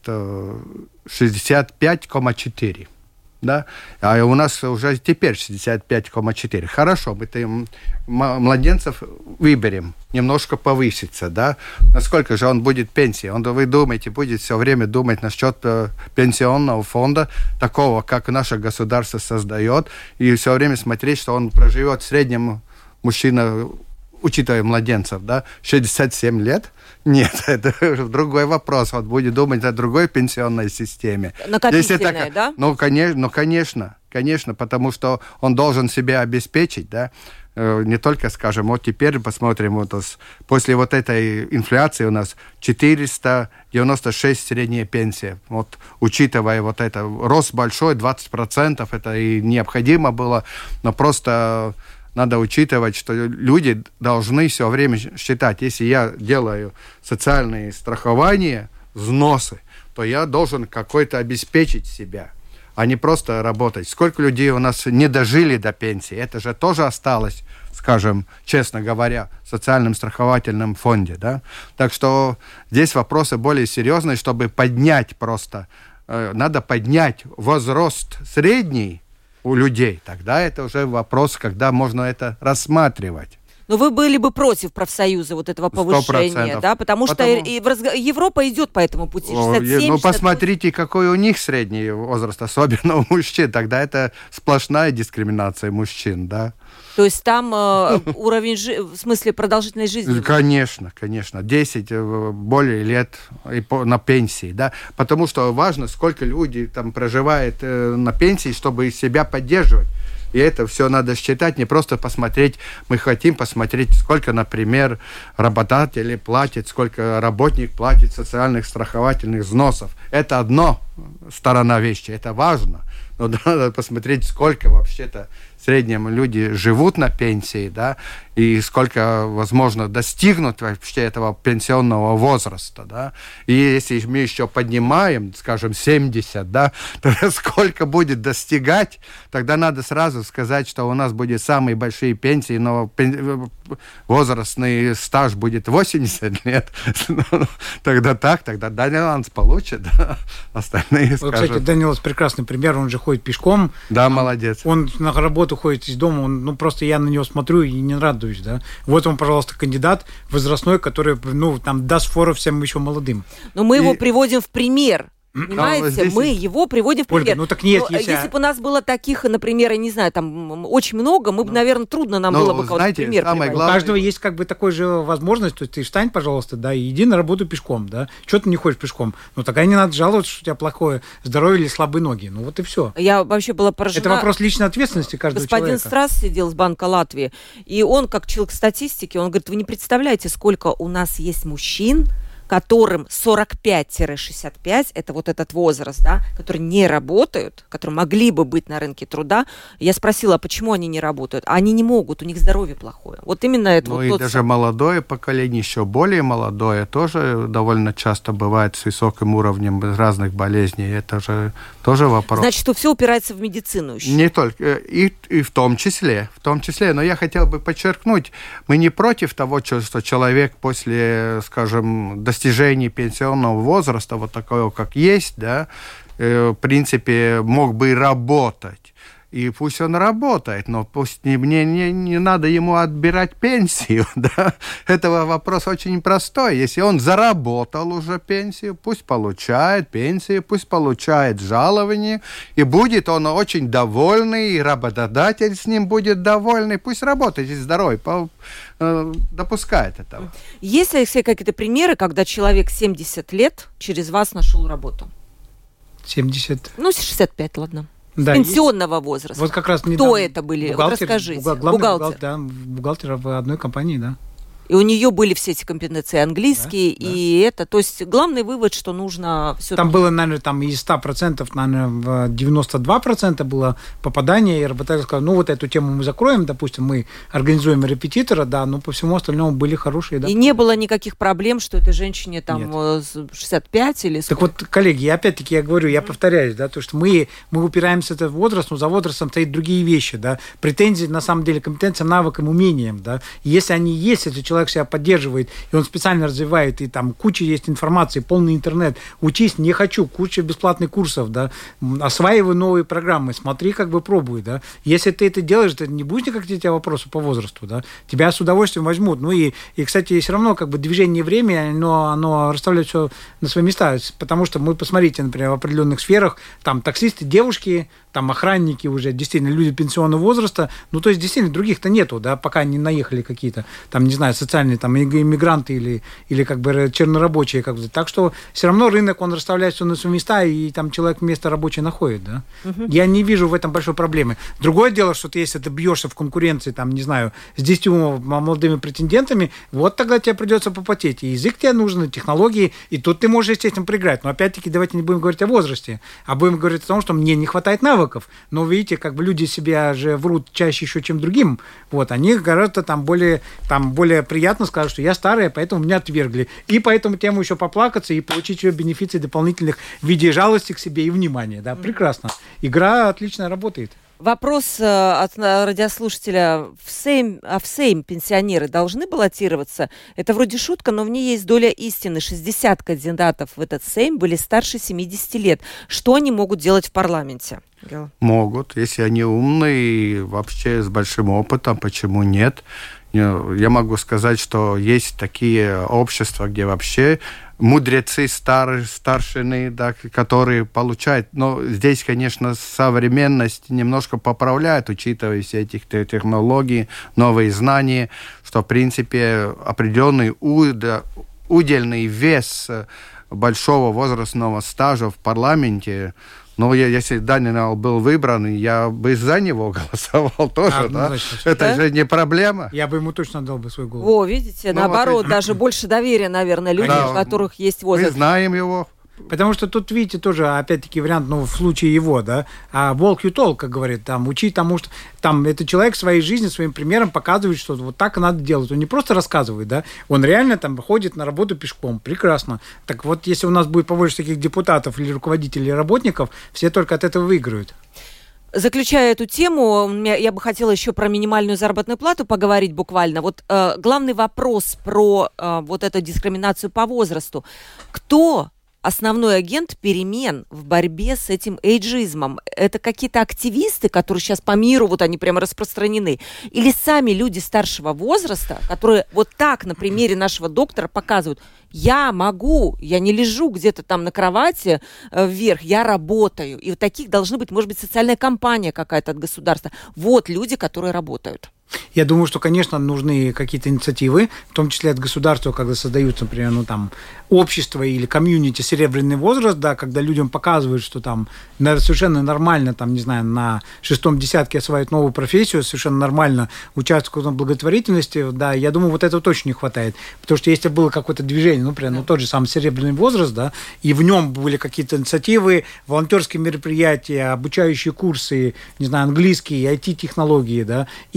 шестьдесят пять целых четыре. Да? А у нас уже теперь шестьдесят пять целых четыре. Хорошо, мы там младенцев выберем, немножко повысится, да? Насколько же он будет пенсии? Он, вы думаете, будет все время думать насчет пенсионного фонда, такого, как наше государство создает, и все время смотреть, что он проживет в среднем мужчина, учитывая младенцев, да, шестьдесят семь лет? Нет, это другой вопрос. Он будет думать о другой пенсионной системе. Накопительная, так, да? Ну, конечно, ну, конечно, конечно, потому что он должен себя обеспечить, да, не только, скажем, вот теперь посмотрим, вот, после вот этой инфляции у нас четыреста девяносто шесть средняя пенсия. Вот, учитывая вот это, рост большой, двадцать процентов, это и необходимо было, но просто... Надо учитывать, что люди должны все время считать, если я делаю социальные страхования, взносы, то я должен какой-то обеспечить себя, а не просто работать. Сколько людей у нас не дожили до пенсии, это же тоже осталось, скажем, честно говоря, в социальном страховательном фонде, да? Так что здесь вопросы более серьезные, чтобы поднять просто, э, надо поднять возраст средний у людей, тогда это уже вопрос, когда можно это рассматривать. Но вы были бы против профсоюза вот этого повышения, сто процентов. Да? Потому, Потому что и, и разго... Европа идет по этому пути. шестьдесят семь, ну, посмотрите, какой у них средний возраст, особенно у мужчин. Тогда это сплошная дискриминация мужчин, да. То есть там э, уровень, жи... в смысле продолжительность жизни? Конечно, конечно. десять более лет и по, на пенсии, да. Потому что важно, сколько людей там проживает э, на пенсии, чтобы себя поддерживать. И это все надо считать, не просто посмотреть. Мы хотим посмотреть, сколько, например, работодатели платят, сколько работник платит социальных страховательных взносов. Это одна сторона вещи, это важно. Но надо посмотреть, сколько вообще-то в среднем люди живут на пенсии, да, и сколько, возможно, достигнут вообще этого пенсионного возраста, да. И если мы еще поднимаем, скажем, семьдесят, да, тогда сколько будет достигать, тогда надо сразу сказать, что у нас будет самые большие пенсии, но пен... возрастный стаж будет восемьдесят лет. Тогда так, тогда Даниланс получит, да. Остальные скажут... Кстати, Даниланс прекрасный пример, он же ходит пешком. Да, молодец. Он на работу ходит из дома, он, ну, просто я на него смотрю и не радуюсь, да. Вот он, пожалуйста, кандидат возрастной, который, ну, там, даст фору всем еще молодым. Но мы и... его приводим в пример. Понимаете, здесь... мы его приводим в пример. Ольга, ну так нет, Но, если... если бы у нас было таких, например, я не знаю, там очень много, мы бы, ну, наверное, трудно нам ну, было бы кого-то пример приводить. Главное... У каждого есть как бы такой же возможность, то есть ты встань, пожалуйста, да, и иди на работу пешком, да. Чего ты не ходишь пешком? Ну тогда не надо жаловаться, что у тебя плохое здоровье или слабые ноги. Ну вот и все. Я вообще была поражена. Это вопрос личной ответственности каждого Господин человека. Господин Страс сидел с Банка Латвии, и он, как человек статистики, он говорит, вы не представляете, сколько у нас есть мужчин, которым сорок пять - шестьдесят пять, это вот этот возраст, да, которые не работают, которые могли бы быть на рынке труда. Я спросила, а почему они не работают? А они не могут, у них здоровье плохое. Вот именно это. Ну вот и тот даже сам... молодое поколение, еще более молодое, тоже довольно часто бывает с высоким уровнем разных болезней. Это же тоже вопрос. Значит, что все упирается в медицину еще? Не только, и, и в том числе, в том числе. Но я хотел бы подчеркнуть, мы не против того, что человек после, скажем, достижения достижении пенсионного возраста, вот такого, как есть, да, э, в принципе, мог бы и работать. и пусть он работает, но пусть не, мне не, не надо ему отбирать пенсию, да. Это вопрос очень простой. Если он заработал уже пенсию, пусть получает пенсию, пусть получает жалование, и будет он очень довольный, и работодатель с ним будет довольный, пусть работает, здоровый, по, э, допускает этого. Есть, Алексей, какие-то примеры, когда человек семьдесят лет через вас нашел работу? семьдесят Ну, шестьдесят пять, ладно. Да, пенсионного есть. Возраста. Вот как раз недавно. Кто это были? Бухгалтер, вот расскажите. Бухгалтер, бухгалтер. Да, бухгалтер в одной компании, да. И у нее были все эти компетенции английские, да, и да. это, то есть главный вывод, что нужно все. Там было, наверное, там из ста процентов, наверное, в девяносто два процента было попадание, и работодатель сказал, ну вот эту тему мы закроем, допустим, мы организуем репетитора, да, но по всему остальному были хорошие. Да. И не было никаких проблем, что этой женщине там Нет. шестьдесят пять или сколько? Так вот, коллеги, опять-таки я говорю, я повторяюсь, да, то, что мы, мы упираемся в этот возраст, но за возрастом стоят другие вещи, да, претензии, на самом деле, компетенциям, навыкам, умениям, да, и если они есть, если человек себя поддерживает, и он специально развивает, и там куча есть информации, полный интернет, учись, не хочу, куча бесплатных курсов, да, осваивай новые программы, смотри, как бы пробуй, да, если ты это делаешь, то не будет никаких у тебя вопросов по возрасту, да, тебя с удовольствием возьмут, ну и, и кстати, все равно, как бы, движение времени, но оно расставляет все на свои места, потому что мы, посмотрите, например, в определенных сферах, там, таксисты, девушки, там, охранники уже, действительно, люди пенсионного возраста, ну, то есть, действительно, других-то нету, да, пока не наехали какие-то, там, не знаю, социальные, там, иммигранты или, или как бы чернорабочие, как бы. Так что все равно рынок, он расставляет все на свои места, и там человек место рабочее находит, да. Uh-huh. Я не вижу в этом большой проблемы. Другое дело, что ты, если ты бьешься в конкуренции, там, не знаю, с десятью молодыми претендентами, вот тогда тебе придется попотеть. И язык тебе нужен, и технологии, и тут ты можешь, естественно, проиграть. Но опять-таки давайте не будем говорить о возрасте, а будем говорить о том, что мне не хватает навыков. Но видите, как бы люди себя же врут чаще еще, чем другим. Вот, они гораздо там более, там более приятно сказать, что я старая, поэтому меня отвергли. И поэтому тему еще поплакаться и получить еще бенефиции дополнительных в виде жалости к себе и внимания. Да, прекрасно. Игра отлично работает. Вопрос э, от радиослушателя. В Сейм, а в Сейм пенсионеры должны баллотироваться? Это вроде шутка, но в ней есть доля истины. шестьдесят кандидатов в этот Сейм были старше семидесяти лет. Что они могут делать в парламенте? Могут, если они умные и вообще с большим опытом, почему нет? Я могу сказать, что есть такие общества, где вообще мудрецы, старые, старшины, да, которые получают... Но здесь, конечно, современность немножко поправляет, учитывая все эти технологии, новые знания, что, в принципе, определенный удельный вес большого возрастного стажа в парламенте. Но я, если Даниэл был выбран, я бы за него голосовал тоже, а, да? Значит, это да? же не проблема. Я бы ему точно дал бы свой голос. О, видите, ну, наоборот, вот, даже больше доверия, наверное, людям, да, у которых есть возраст. Мы знаем его. Потому что тут, видите, тоже, опять-таки, вариант, ну, в случае его, да, а walk you talk, как говорит, там, учить тому, что там, этот человек своей жизни, своим примером показывает, что вот так и надо делать. Он не просто рассказывает, да, он реально там ходит на работу пешком. Прекрасно. Так вот, если у нас будет побольше таких депутатов или руководителей, или работников, все только от этого выиграют. Заключая эту тему, я бы хотела еще про минимальную заработную плату поговорить буквально. Вот э, главный вопрос про э, вот эту дискриминацию по возрасту. Кто основной агент перемен в борьбе с этим эйджизмом? Это какие-то активисты, которые сейчас по миру, вот они прямо распространены? Или сами люди старшего возраста, которые вот так на примере нашего доктора показывают: я могу, я не лежу где-то там на кровати э, вверх, я работаю. И вот таких должны быть, может быть, социальная кампания какая-то от государства. Вот люди, которые работают. Я думаю, что, конечно, нужны какие-то инициативы, в том числе от государства, когда создаются, например, ну, там, общество или комьюнити «Серебряный возраст», да, когда людям показывают, что там совершенно нормально, там, не знаю, на шестом десятке осваивать новую профессию, совершенно нормально участвовать в благотворительности, да, я думаю, вот этого точно не хватает. Потому что если было какое-то движение, ну, например, ну, тот же самый «Серебряный возраст», да, и в нем были какие-то инициативы, волонтерские мероприятия, обучающие курсы, не знаю, английские, ай ти-технологии, да, и, кстати,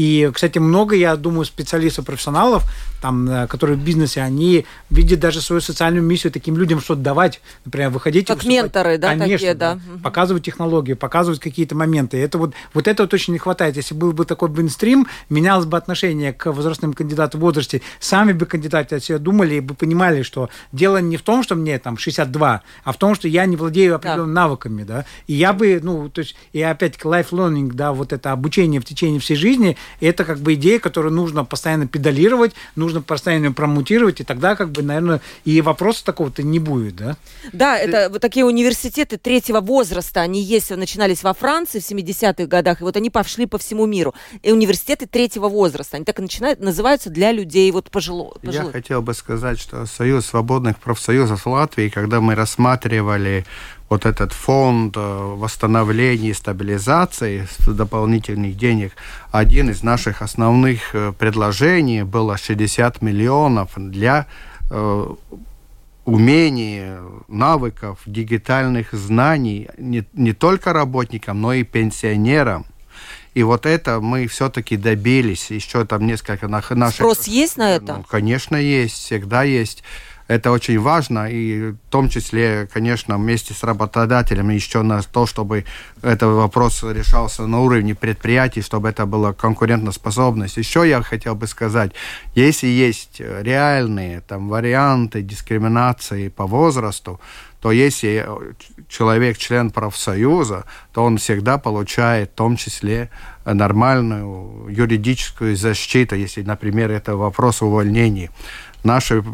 кстати, много, я думаю, специалистов, профессионалов, там, которые в бизнесе, они видят даже свою социальную миссию таким людям что-то давать. Например, выходить... Как менторы, да, конечно, такие, да. да. Показывать технологию, показывать какие-то моменты. Это вот, вот это вот очень не хватает. Если был бы такой мейнстрим, менялось бы отношение к возрастным кандидатам в возрасте. Сами бы кандидаты от себя думали и бы понимали, что дело не в том, что мне там шестьдесят два, а в том, что я не владею определенными да. навыками, да. И я бы, ну, то есть, и опять-таки life learning, да, вот это обучение в течение всей жизни, это как бы идея, которую нужно постоянно педалировать, нужно постоянно промутировать, и тогда, как бы, наверное, и вопроса такого-то не будет, да? Да, это вот такие университеты третьего возраста, они есть, начинались во Франции в семидесятых годах, и вот они пошли по всему миру. И университеты третьего возраста, они так и начинают, называются для людей вот пожилых. Я хотел бы сказать, что Союз свободных профсоюзов Латвии, когда мы рассматривали вот этот фонд восстановления и стабилизации дополнительных денег, один из наших основных предложений было шестьдесят миллионов для э, умений, навыков, дигитальных знаний не, не только работникам, но и пенсионерам. И вот это мы все-таки добились. Еще там несколько наших... Спрос есть на это? Ну, конечно, есть. Всегда есть. Это очень важно, и в том числе, конечно, вместе с работодателями еще на то, чтобы этот вопрос решался на уровне предприятий, чтобы это была конкурентоспособность. Еще я хотел бы сказать, если есть реальные там, варианты дискриминации по возрасту, то если человек член профсоюза, то он всегда получает в том числе нормальную юридическую защиту, если, например, это вопрос увольнения. Наши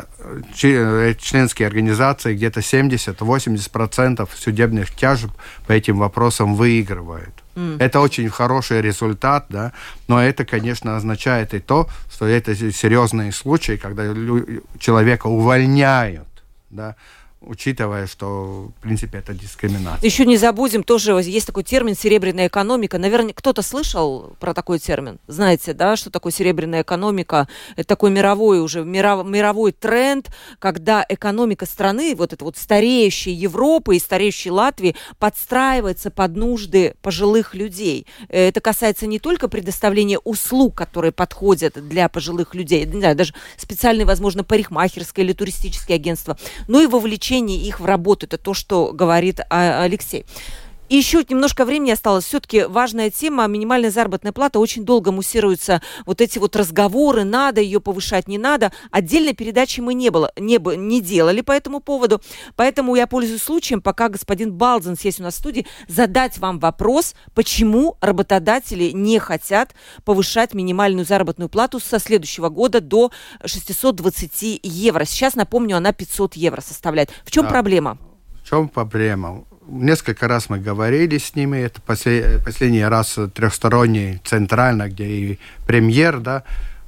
членские организации где-то семьдесят-восемьдесят процентов судебных тяжб по этим вопросам выигрывают. Mm. Это очень хороший результат, да, но это, конечно, означает и то, что это серьезные случаи, когда человека увольняют, да, учитывая, что, в принципе, это дискриминация. Еще не забудем, тоже есть такой термин «серебряная экономика». Наверное, кто-то слышал про такой термин? Знаете, да, что такое серебряная экономика? Это такой мировой уже, миров, мировой тренд, когда экономика страны, вот эта вот стареющей Европы и стареющей Латвии подстраивается под нужды пожилых людей. Это касается не только предоставления услуг, которые подходят для пожилых людей, не знаю, даже специальные, возможно, парикмахерское или туристические агентства, но и вовлечение их в работу. Это то, что говорит Алексей. И еще немножко времени осталось. Все-таки важная тема. Минимальная заработная плата. Очень долго муссируются вот эти вот разговоры. Надо ее повышать, не надо. Отдельной передачи мы не, было, не, не делали по этому поводу. Поэтому я пользуюсь случаем, пока господин Балдзенс есть у нас в студии, задать вам вопрос, почему работодатели не хотят повышать минимальную заработную плату со следующего года до шестьсот двадцать евро. Сейчас, напомню, она пятьсот евро составляет. В чем да. проблема? В чем проблема? Несколько раз мы говорили с ними, это послед, последний раз трехсторонний, центрально, где и премьер, да,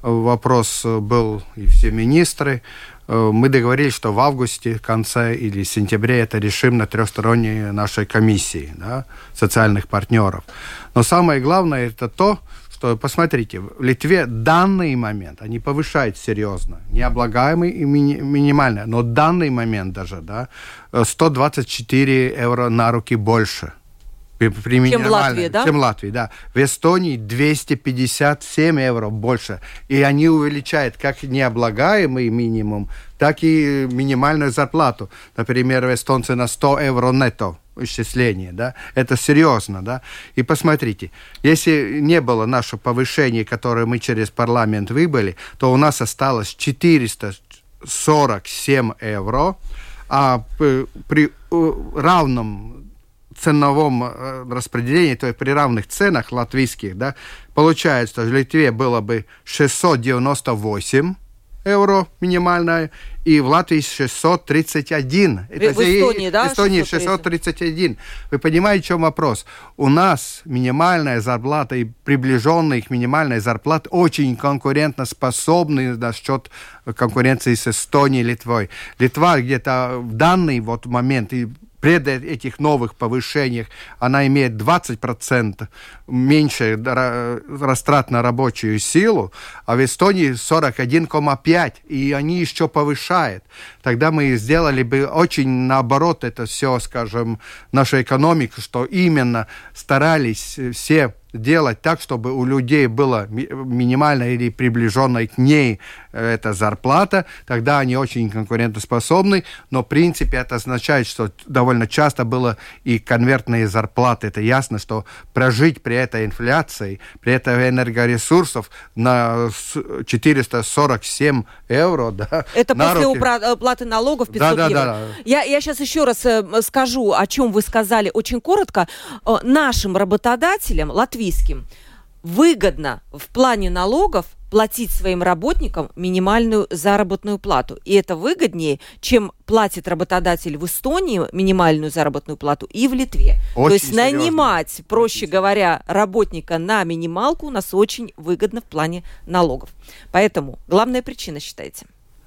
вопрос был, и все министры. Мы договорились, что в августе, в конце или сентябре это решим на трехсторонней нашей комиссии, да, социальных партнеров. Но самое главное это то, что, посмотрите, в Литве в данный момент, они повышают серьезно, необлагаемый и мини- минимальный, но в данный момент даже, да, сто двадцать четыре евро на руки больше. При, при чем в Латвии, да? Чем в Латвии, да. В Эстонии двести пятьдесят семь евро больше. И они увеличают как необлагаемый минимум, так и минимальную зарплату. Например, в эстонце на сто евро нетто исчисление, да, это серьезно, да, и посмотрите, если не было наше повышение, которое мы через парламент выбили, то у нас осталось четыреста сорок семь евро, а при равном ценовом распределении, то есть при равных ценах латвийских, да, получается, что в Литве было бы шестьсот девяносто восемь евро минимальная, и в Латвии шестьсот тридцать один. Это в Эстонии, да? В Эстонии шестьсот тридцать один. Вы понимаете, в чем вопрос? У нас минимальная зарплата и приближенные к минимальной зарплате очень конкурентоспособны за счет конкуренции с Эстонией и Литвой. Литва где-то в данный вот момент и при этих новых повышениях она имеет двадцать процентов меньше растрат на рабочую силу, а в Эстонии сорок один целых пять десятых, и они еще повышают. Тогда мы сделали бы очень наоборот это все, скажем, нашу экономику, что именно старались все делать так, чтобы у людей была минимальная или приближенная к ней эта зарплата, тогда они очень конкурентоспособны, но в принципе это означает, что довольно часто было и конвертные зарплаты. Это ясно, что прожить при этой инфляции, при этой энергоресурсов на четыреста сорок семь евро, да, это после руки... уплаты налогов пятьсот да, да, евро. Да, да. Я, я сейчас еще раз скажу, о чем вы сказали очень коротко. Нашим работодателям, латвийским, выгодно в плане налогов платить своим работникам минимальную заработную плату. И это выгоднее, чем платит работодатель в Эстонии минимальную заработную плату и в Литве. Очень То есть серьезно. нанимать, проще Очень говоря, работника на минималку у нас очень выгодно в плане налогов. Поэтому главная причина, считаете?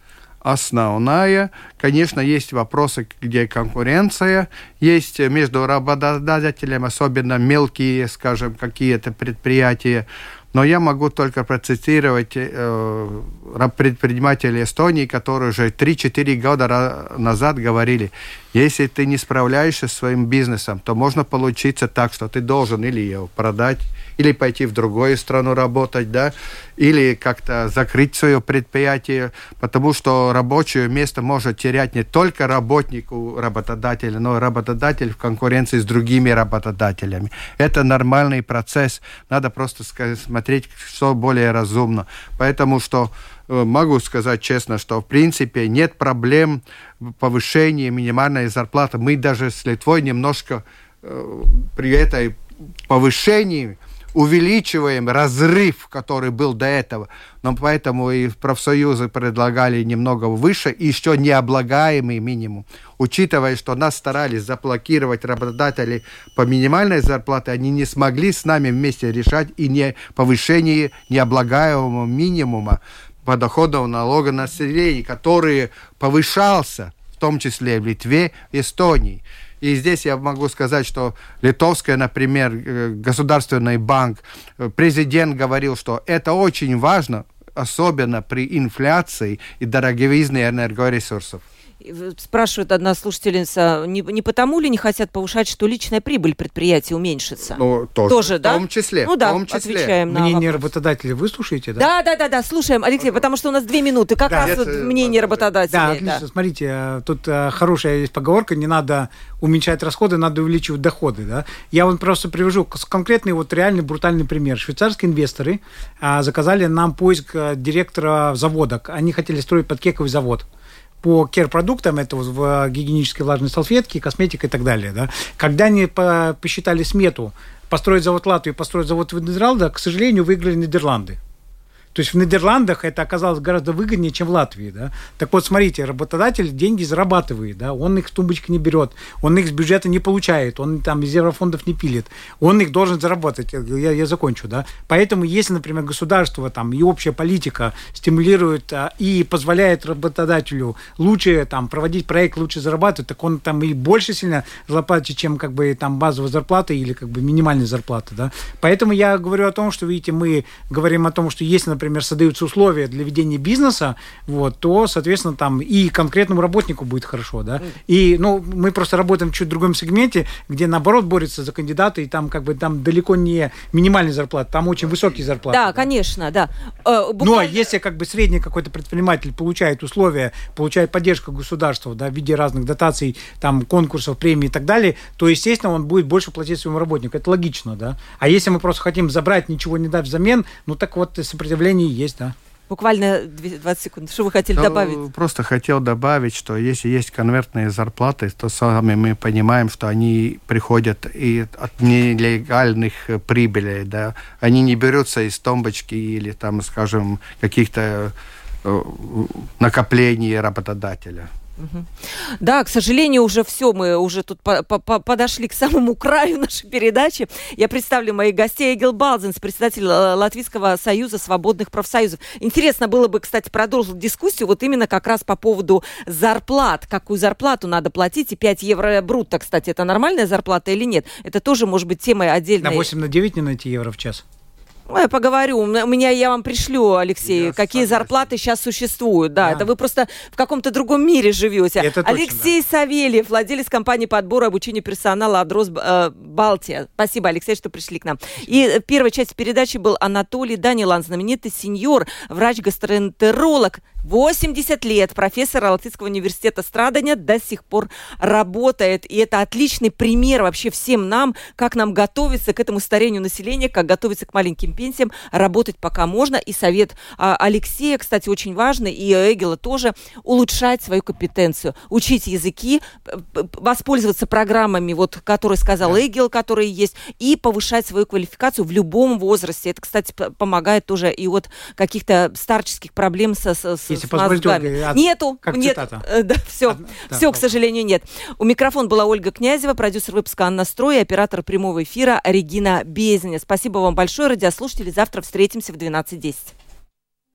Основная. Конечно, есть вопросы, где конкуренция есть между работодателями, особенно мелкие, скажем, какие-то предприятия. Но я могу только процитировать э, предпринимателей Эстонии, которые уже три-четыре года назад говорили, если ты не справляешься со своим бизнесом, то можно получиться так, что ты должен или его продать, или пойти в другую страну работать, да, или как-то закрыть свое предприятие, потому что рабочее место может терять не только работник у работодателя, но и работодатель в конкуренции с другими работодателями. Это нормальный процесс, надо просто смотреть, что более разумно. Поэтому что могу сказать честно, что в принципе нет проблем повышения минимальной зарплаты. Мы даже с Литвой немножко э, при этой повышении увеличиваем разрыв, который был до этого. Но поэтому и профсоюзы предлагали немного выше, и еще необлагаемый минимум. Учитывая, что нас старались заблокировать работодатели по минимальной зарплате, они не смогли с нами вместе решать и не повышение необлагаемого минимума подоходного налога населения, который повышался, в том числе в Литве, Эстонии. И здесь я могу сказать, что литовская, например, государственный банк, президент говорил, что это очень важно, особенно при инфляции и дороговизне энергоресурсов. Спрашивает одна слушательница, не, не потому ли не хотят повышать, что личная прибыль предприятия уменьшится? Ну, тоже, тоже в да? том числе. Ну да, в том числе. отвечаем на Мнение вопрос. работодателя вы слушаете, да? Да, да, да, да, слушаем, Алексей, потому что у нас две минуты, как Да, раз это, вот мнение да, работодателей. Да, отлично. Да. Смотрите, тут а, хорошая есть поговорка, не надо уменьшать расходы, надо увеличивать доходы. Да? Я вот просто привожу конкретный, вот реальный брутальный пример. Швейцарские инвесторы а, заказали нам поиск а, директора завода. Они хотели строить подкековый завод по кер-продуктам, это вот в гигиенические влажные салфетки, косметика и так далее. Да? Когда они по, посчитали смету построить завод в Латвии, построить завод в Нидерландах, к сожалению, выиграли Нидерланды. То есть в Нидерландах это оказалось гораздо выгоднее, чем в Латвии. Да? Так вот, смотрите, работодатель деньги зарабатывает, да? Он их в тумбочке не берет, он их с бюджета не получает, он там из еврофондов не пилит, он их должен заработать. Я, я закончу. Да? Поэтому, если, например, государство там, и общая политика стимулирует а, и позволяет работодателю лучше там, проводить проект, лучше зарабатывать, так он там и больше сильно зарабатывает, чем как бы, там, базовая зарплата или как бы, минимальная зарплата. Да? Поэтому я говорю о том, что, видите, мы говорим о том, что если, например, например, создаются условия для ведения бизнеса, вот, то, соответственно, там и конкретному работнику будет хорошо, да. И, ну, мы просто работаем в чуть другом сегменте, где, наоборот, борются за кандидата, и там, как бы, там далеко не минимальная зарплата, там очень высокие зарплаты. Да, да. конечно, да. Э, буквально... Но если, как бы, средний какой-то предприниматель получает условия, получает поддержку государства, да, в виде разных дотаций, там, конкурсов, премий и так далее, то, естественно, он будет больше платить своему работнику. Это логично, да. А если мы просто хотим забрать, ничего не дать взамен, ну, так вот, сопротивление есть, да. Буквально двадцать секунд. Что вы хотели Ну, добавить? Просто хотел добавить, что если есть конвертные зарплаты, то сами мы понимаем, что они приходят и от нелегальных прибылей, да. Они не берутся из тумбочки или, там, скажем, каких-то э, накоплений работодателя. Угу. Да, к сожалению, уже все, мы уже тут по- по- подошли к самому краю нашей передачи. Я представлю моих гостей. Эгил Балдзинс, председатель Латвийского союза свободных профсоюзов. Интересно было бы, кстати, продолжить дискуссию вот именно как раз по поводу зарплат. Какую зарплату надо платить? И пять евро брутто, кстати, это нормальная зарплата или нет? Это тоже может быть темой отдельной. На восемь на девять не найти евро в час. Ну, я поговорю. У меня, я вам пришлю, Алексей, Я какие согласен. зарплаты сейчас существуют. Да, Да. это вы просто в каком-то другом мире живете. Это точно, Алексей Савельев, владелец компании по отбору и обучению персонала «Адрос э, Балтия». Спасибо, Алексей, что пришли к нам. И первая часть передачи был Анатолий Данилан, знаменитый сеньор, врач-гастроэнтеролог. восемьдесят лет, профессор Алтайского университета страдания, до сих пор работает. И это отличный пример вообще всем нам, как нам готовиться к этому старению населения, как готовиться к маленьким пенсиям, работать пока можно. И совет а, Алексея, кстати, очень важный, и Эгела тоже, улучшать свою компетенцию, учить языки, воспользоваться программами, вот, которые сказал Эгел, которые есть, и повышать свою квалификацию в любом возрасте. Это, кстати, помогает тоже и от каких-то старческих проблем со, со, Если с позволите, мозгами. Ольга, от- Нету. как нет, цитата. э, да, все, Одна- да, все, к пожалуйста. сожалению, нет. У микрофона была Ольга Князева, продюсер выпуска Анна Строй, оператор прямого эфира Регина Безня. Спасибо вам большое, радиослушатели. Завтра встретимся в двенадцать десять.